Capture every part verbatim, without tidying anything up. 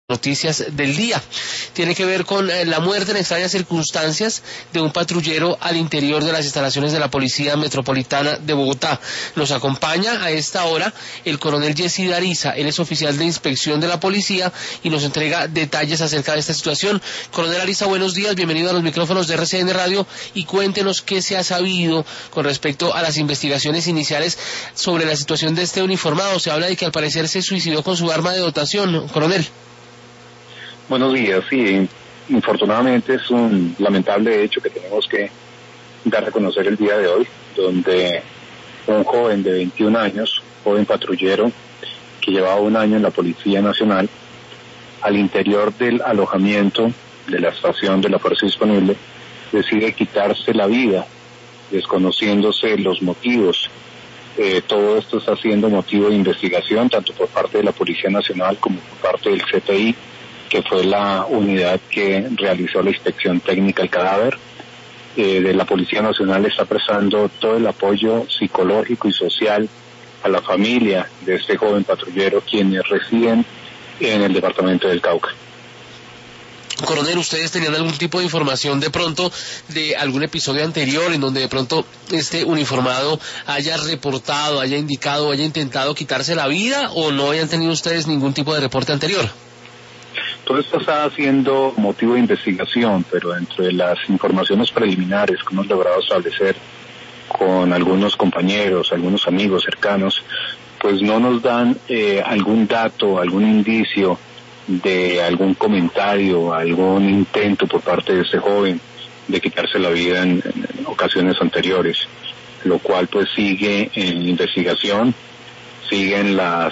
Noticias del día. Tiene que ver con eh, la muerte en extrañas circunstancias de un patrullero al interior de las instalaciones de la Policía Metropolitana de Bogotá. Nos acompaña a esta hora el coronel Yesid Ariza. Él es oficial de inspección de la policía y nos entrega detalles acerca de esta situación. Coronel Ariza, buenos días, bienvenido a los micrófonos de R C N Radio y cuéntenos qué se ha sabido con respecto a las investigaciones iniciales sobre la situación de este uniformado. Se habla de que al parecer se suicidó con su arma de dotación, coronel. Buenos días, sí, infortunadamente es un lamentable hecho que tenemos que dar a conocer el día de hoy, donde un joven de veintiún años, joven patrullero, que llevaba un año en la Policía Nacional, al interior del alojamiento de la estación de la Fuerza Disponible, decide quitarse la vida, desconociéndose los motivos. Eh, todo esto está siendo motivo de investigación, tanto por parte de la Policía Nacional como por parte del C T I, que fue la unidad que realizó la inspección técnica del cadáver. Eh, de la Policía Nacional está prestando todo el apoyo psicológico y social a la familia de este joven patrullero, quienes residen en el departamento del Cauca. Coronel, ¿ustedes tenían algún tipo de información de pronto de algún episodio anterior en donde de pronto este uniformado haya reportado, haya indicado, haya intentado quitarse la vida, o no hayan tenido ustedes ningún tipo de reporte anterior? Todo esto está siendo motivo de investigación, pero dentro de las informaciones preliminares que hemos logrado establecer con algunos compañeros, algunos amigos cercanos, pues no nos dan eh, algún dato, algún indicio de algún comentario, algún intento por parte de este joven de quitarse la vida en, en ocasiones anteriores, lo cual pues sigue en investigación, siguen las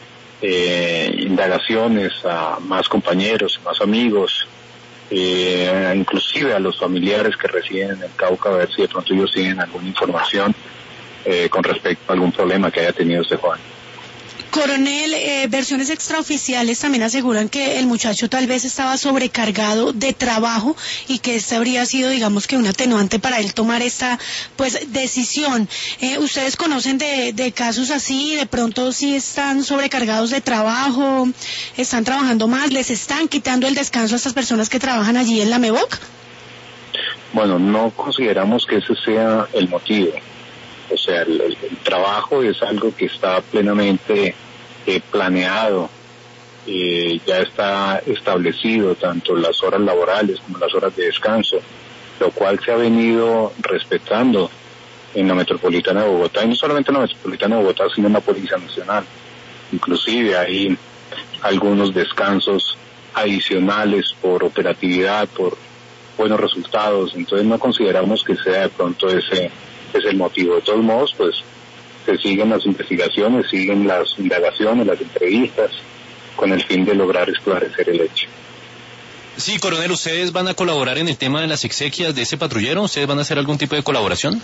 Eh, indagaciones a más compañeros, más amigos, eh, inclusive a los familiares que residen en el Cauca, a ver si de pronto ellos tienen alguna información eh, con respecto a algún problema que haya tenido este joven. Coronel, eh, versiones extraoficiales también aseguran que el muchacho tal vez estaba sobrecargado de trabajo y que este habría sido, digamos, que un atenuante para él tomar esta, pues, decisión. Eh, ¿Ustedes conocen de, de casos así? ¿De pronto sí están sobrecargados de trabajo? ¿Están trabajando más? ¿Les están quitando el descanso a estas personas que trabajan allí en la MEVOC? Bueno, no consideramos que ese sea el motivo. O sea, el, el, el trabajo es algo que está plenamente eh, planeado, eh, ya está establecido, tanto las horas laborales como las horas de descanso, lo cual se ha venido respetando en la Metropolitana de Bogotá, y no solamente en la Metropolitana de Bogotá, sino en la Policía Nacional. Inclusive hay algunos descansos adicionales por operatividad, por buenos resultados, entonces no consideramos que sea de pronto ese es el motivo. De todos modos, pues se siguen las investigaciones, siguen las indagaciones, las entrevistas, con el fin de lograr esclarecer el hecho. Sí, coronel, ¿ustedes van a colaborar en el tema de las exequias de ese patrullero? ¿Ustedes van a hacer algún tipo de colaboración?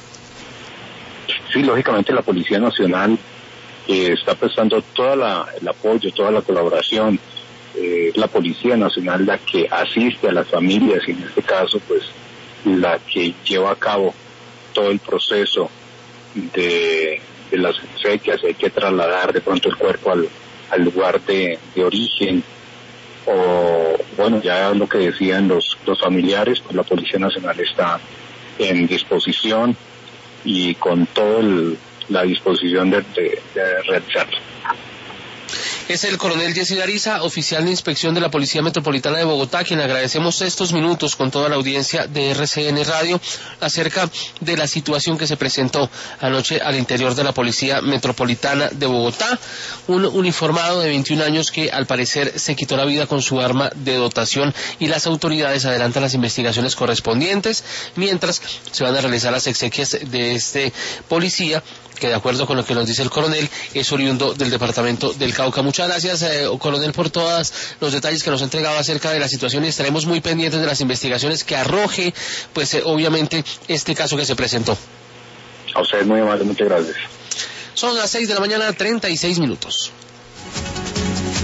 Sí, lógicamente la Policía Nacional eh, está prestando todo el apoyo, toda la colaboración. Eh, la Policía Nacional la que asiste a las familias y en este caso, pues, la que lleva a cabo todo el proceso de, de las exequias. Hay que trasladar de pronto el cuerpo al, al lugar de, de origen, o bueno, ya lo que decían los, los familiares, pues la Policía Nacional está en disposición y con toda la disposición de, de, de realizarlo. Es el coronel Yesid Ariza, oficial de inspección de la Policía Metropolitana de Bogotá, quien agradecemos estos minutos con toda la audiencia de R C N Radio acerca de la situación que se presentó anoche al interior de la Policía Metropolitana de Bogotá. Un uniformado de veintiún años que al parecer se quitó la vida con su arma de dotación, y las autoridades adelantan las investigaciones correspondientes mientras se van a realizar las exequias de este policía, que de acuerdo con lo que nos dice el coronel es oriundo del departamento del Cauca. Muchas gracias, eh, coronel, por todos los detalles que nos ha entregado acerca de la situación, y estaremos muy pendientes de las investigaciones que arroje, pues eh, obviamente, este caso que se presentó. A ustedes muy amable, muchas gracias. Son las seis de la mañana, treinta y seis minutos.